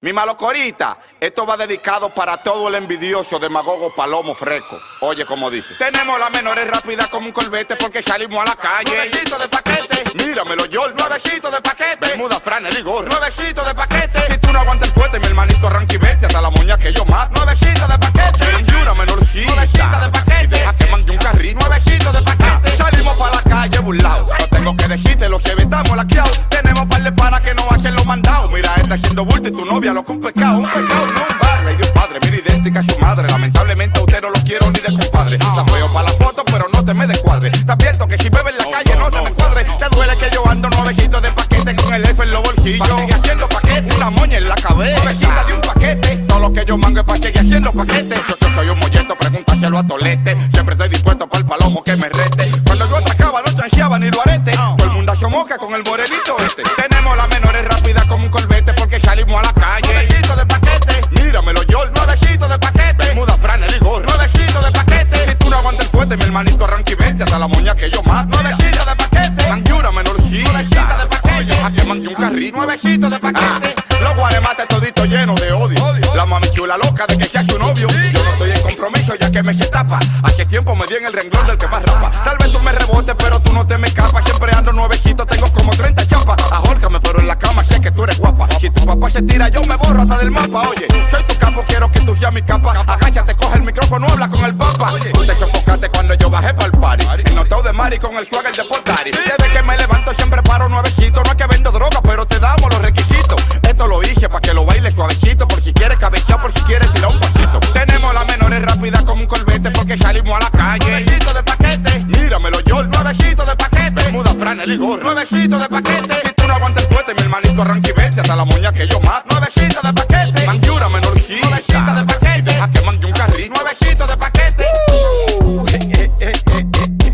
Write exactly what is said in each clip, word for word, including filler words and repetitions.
Mi malocorita, esto va dedicado para todo el envidioso demagogo palomo fresco. Oye como dice: tenemos las menores rápidas como un corbete porque salimos a la calle. Nuevecito de paquete, míramelo yo, nuevecito de paquete. Bermuda, franel y gorro, nuevecito de paquete. Si tú no aguantas el fuerte, mi hermanito arranca y vete hasta la moña que yo mato. Nuevecito de paquete, y una menorcita, nuevecita de paquete. Y deja que mande un carrito, nuevecito de paquete. Salimos para la calle burlao, no tengo que decirte, los evitamos laqueados. Tenemos par de panas que no hacen lo mandado. Mira, esta haciendo bulto y tu novia lo que un pecado, un pecado, no un bar. Le dio padre, mira idéntica a su madre. Lamentablemente a usted no lo quiero ni de compadre. Está feo para la foto, pero no te me descuadre. Te advierto que si bebe en la calle no te me cuadre. Te duele que yo ando nuevecito de paquete con el F en los bolsillos. Pa' seguir haciendo paquete, una moña en la cabeza. Nuevecita de un paquete, todo lo que yo mango es pa' seguir haciendo paquete. Yo, yo soy un molleto, pregúntaselo a Tolete. Siempre estoy dispuesto para el palomo que me rete. Cuando yo atracaba no chanceaba ni lo arete. Todo el mundo hace moca con el morenito este. Tenemos las menores rápidas como un corbete porque salimos a la calle. Nuevecito de paquete, míramelo yo, nuevecito de paquete. Bermuda, franel y gorro, nuevecito de paquete. Si tú no aguantas el fuerte, mi hermanito arranca y vete hasta la moña que yo mato. Nuevecito de paquete, mangiura menorcita, nuevecita de paquete. A que mande un carrito, nuevecito de paquete. Los guaremates toditos llenos de odio. La mami chula loca de que sea su novio. Yo no estoy en compromiso ya que me se tapa. Hace tiempo me di en el renglón del que más rapa. Tal vez tú me rebotes pero tú no te me escapas. Siempre ando nuevecito, tengo como treinta chapas. Ajórcame pero en la cama sé que tú eres guapa. Si tu papá se tira yo me borro hasta del mapa. Oye, soy tu capo, quiero que tú seas mi capa. Agáchate, coge el micrófono, habla con el papa. Tú te sofocaste cuando yo bajé pa'l party. El notado de Mari con el swagger de Portari. Desde que me levanto siempre paro nuevecito. No es que vendo droga pero te damos los requisitos. Esto lo hice pa' que lo baile suavecito. Por si quieres cabecear, por si quieres tirar un pasito. Tenemos las menores rápidas como un corbete porque salimos a la calle. Nuevecito de paquete, míramelo yo, nuevecito de paquete. Bermuda, franel y gorro, nuevecito de paquete. Si tú no aguantas el fuerte, mi hermanito arranca y vete hasta la moña que yo mato. Nuevecito de paquete, mangiura menorcita, nuevecita de paquete. Y deja que mande un carrito, nuevecito de paquete. Uh, eh, eh, eh, eh,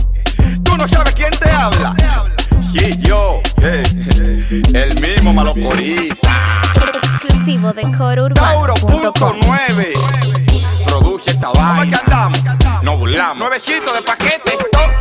eh. Tú no sabes quién te habla. Sí, yo, eh, el mismo malocorita. Exclusivo de coro urbano Tauro punto nueve. Produce esta vaina. ¿Cómo es que andamos? No burlamos. Nuevecito de paquete.